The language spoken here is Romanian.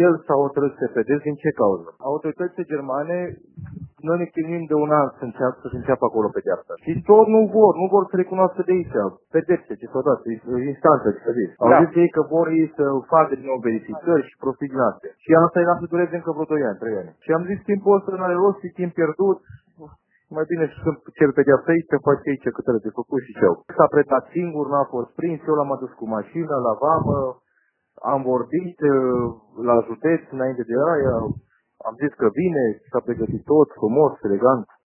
el s-a hotărât să pedezi din ce cauză? Autoritățile germane, noi ne chinuim de un an să se înceapă acolo pedeapsa. Și tot nu vor să recunoască de aici pedepse ce s-au dat, instanță, ce să zici. Au zis ei că vor ei să facă din nou verificări și prostii din astea. Și asta e la să dureze încă vreo 2 ani, 3 ani. Și am zis timpul ăsta nu are rost, e timp pierdut. Mai bine să cer pedeapsa aici, să faci aici cât trebuie de făcut și ce-au. S-a pretat singur, n-a fost prins, eu l-am adus cu mașină la vamă, am vorbit la județ înainte de aia, am zis că vine, s-a pregătit tot, frumos, elegant.